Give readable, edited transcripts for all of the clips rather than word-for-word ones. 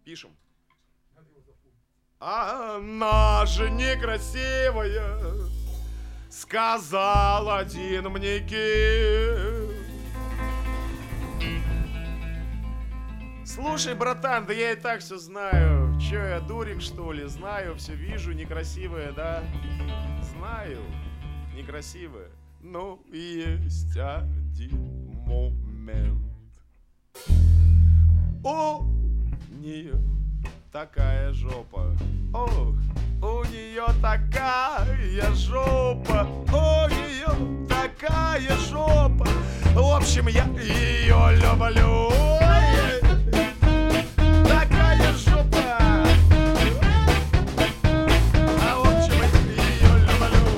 Пишем. Она же некрасивая, сказал один мне кит. Слушай, братан, да я и так все знаю. Че, я дурик, что ли? Знаю, все вижу, некрасивая, да? Знаю, некрасивая. Но есть один момент. У нее такая жопа. О, у нее такая жопа. У нее такая жопа. В общем, я ее люблю. Такая жопа. А в общем, я ее люблю.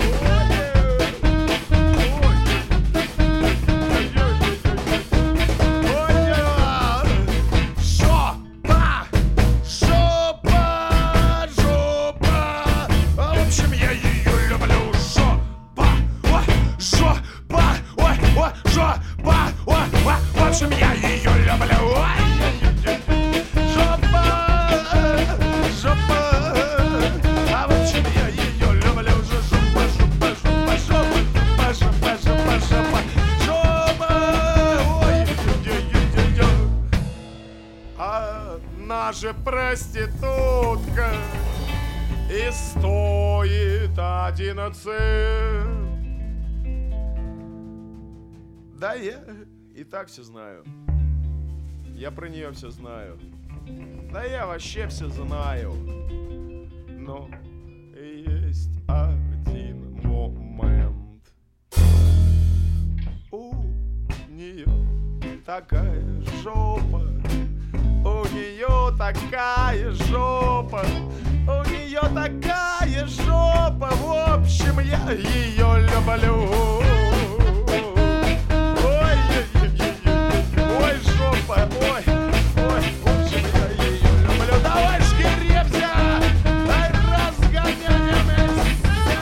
Она же проститутка и стоит 11. Да, я и так все знаю. Я про нее все знаю. Да я вообще все знаю. Но есть один момент. У нее такая жопа. У нее такая жопа. У нее такая жопа. В общем, я ее люблю. Ой, жопа, ой, в общем, я ее люблю. Давай шкеребся, дай разгоняемся.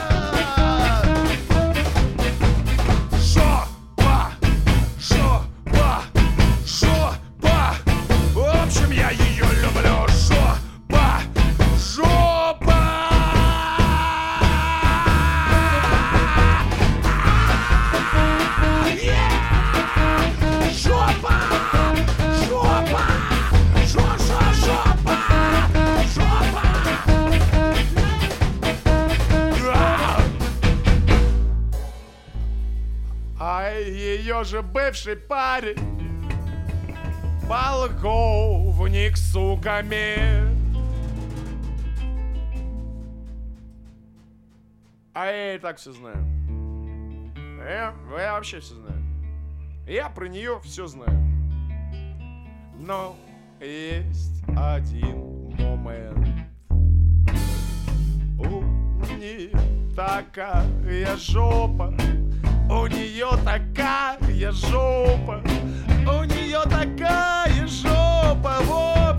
Жопа, жопа, жопа. В общем, я ее люблю. Жопа, жопа. А ее же бывший парень полковник, сука, А я и так все знаю. Я вообще все знаю. Я про нее все знаю. Но есть один момент. У нее такая жопа. У нее такая жопа. У нее такая жопа.